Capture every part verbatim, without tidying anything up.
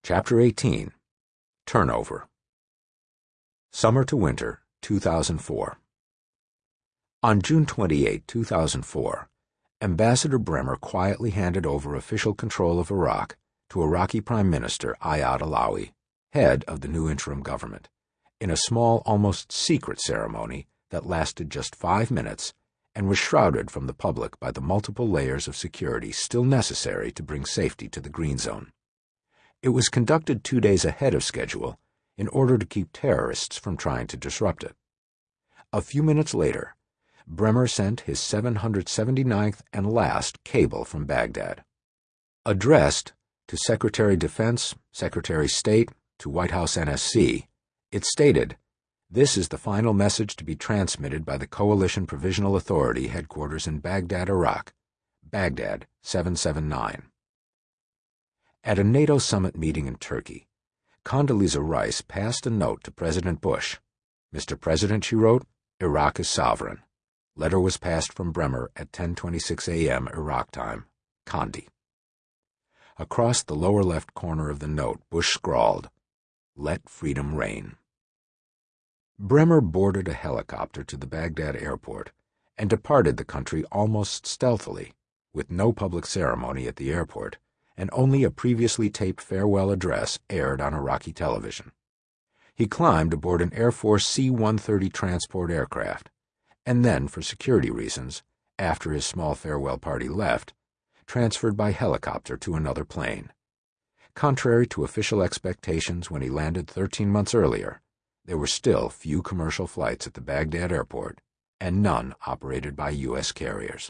Chapter eighteen. Turnover. Summer to Winter, two thousand four. On June twenty-eighth, two thousand four, Ambassador Bremer quietly handed over official control of Iraq to Iraqi Prime Minister Ayad Allawi, head of the new interim government, in a small, almost secret ceremony that lasted just five minutes and was shrouded from the public by the multiple layers of security still necessary to bring safety to the Green Zone. It was conducted two days ahead of schedule in order to keep terrorists from trying to disrupt it. A few minutes later, Bremer sent his seven hundred seventy-ninth and last cable from Baghdad. Addressed to Secretary of Defense, Secretary of State, to White House N S C, it stated, "This is the final message to be transmitted by the Coalition Provisional Authority headquarters in Baghdad, Iraq. Baghdad, seven seven nine. At a NATO summit meeting in Turkey, Condoleezza Rice passed a note to President Bush. "Mister President," she wrote, "Iraq is sovereign." Letter was passed from Bremer at ten twenty-six a m Iraq time. Condi. Across the lower left corner of the note, Bush scrawled, "Let freedom reign." Bremer boarded a helicopter to the Baghdad airport and departed the country almost stealthily, with no public ceremony at the airport, and only a previously taped farewell address aired on Iraqi television. He climbed aboard an Air Force C one thirty transport aircraft, and then, for security reasons, after his small farewell party left, transferred by helicopter to another plane. Contrary to official expectations when he landed thirteen months earlier, there were still few commercial flights at the Baghdad airport, and none operated by U S carriers.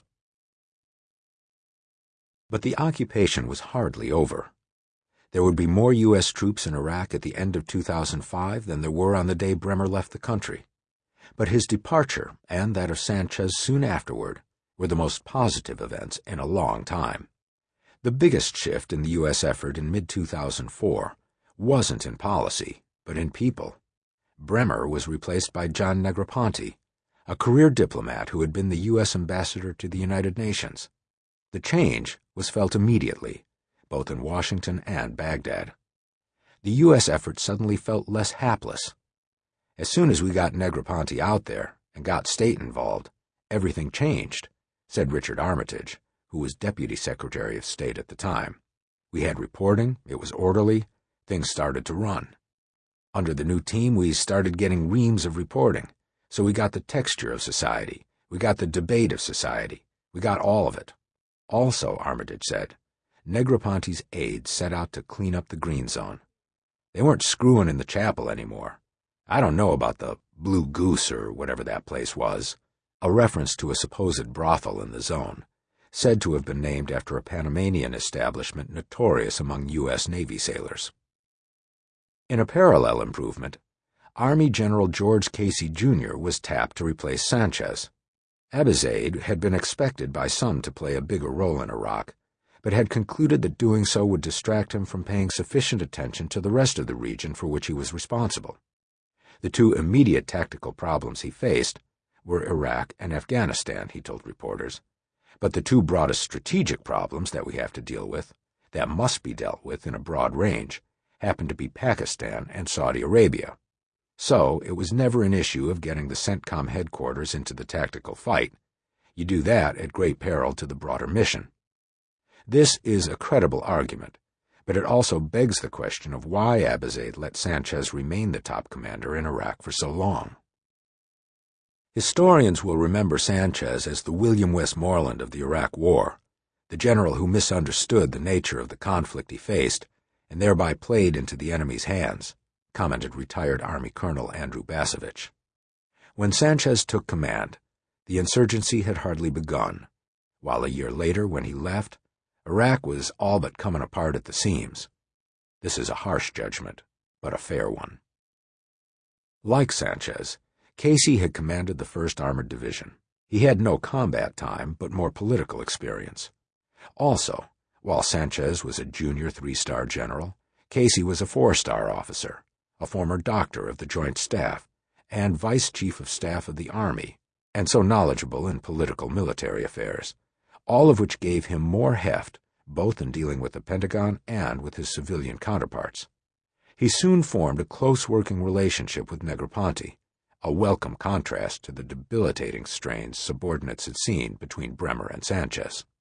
But the occupation was hardly over. There would be more U S troops in Iraq at the end of two thousand five than there were on the day Bremer left the country. But his departure and that of Sanchez soon afterward were the most positive events in a long time. The biggest shift in the U S effort in mid two thousand four wasn't in policy, but in people. Bremer was replaced by John Negroponte, a career diplomat who had been the U S ambassador to the United Nations. The change was felt immediately, both in Washington and Baghdad. The U S effort suddenly felt less hapless. As soon as we got Negroponte out there and got state involved, everything changed, said Richard Armitage, who was Deputy Secretary of State at the time. We had reporting, it was orderly, things started to run. Under the new team, we started getting reams of reporting, so we got the texture of society, we got the debate of society, we got all of it. Also, Armitage said, Negroponte's aides set out to clean up the Green Zone. They weren't screwing in the chapel anymore. I don't know about the Blue Goose or whatever that place was, a reference to a supposed brothel in the zone, said to have been named after a Panamanian establishment notorious among U S Navy sailors. In a parallel improvement, Army General George Casey Junior was tapped to replace Sanchez. Abizaid had been expected by some to play a bigger role in Iraq, but had concluded that doing so would distract him from paying sufficient attention to the rest of the region for which he was responsible. The two immediate tactical problems he faced were Iraq and Afghanistan, he told reporters. But the two broadest strategic problems that we have to deal with, that must be dealt with in a broad range, happen to be Pakistan and Saudi Arabia. So it was never an issue of getting the CENTCOM headquarters into the tactical fight. You do that at great peril to the broader mission. This is a credible argument, but it also begs the question of why Abizaid let Sanchez remain the top commander in Iraq for so long. Historians will remember Sanchez as the William Westmoreland of the Iraq War, the general who misunderstood the nature of the conflict he faced and thereby played into the enemy's hands, commented retired Army Colonel Andrew Basevich. When Sanchez took command, the insurgency had hardly begun, while a year later, when he left, Iraq was all but coming apart at the seams. This is a harsh judgment, but a fair one. Like Sanchez, Casey had commanded the first Armored Division. He had no combat time, but more political experience. Also, while Sanchez was a junior three-star general, Casey was a four-star officer, a former doctor of the Joint Staff, and Vice Chief of Staff of the Army, and so knowledgeable in political military affairs, all of which gave him more heft, both in dealing with the Pentagon and with his civilian counterparts. He soon formed a close working relationship with Negroponte, a welcome contrast to the debilitating strains subordinates had seen between Bremer and Sanchez.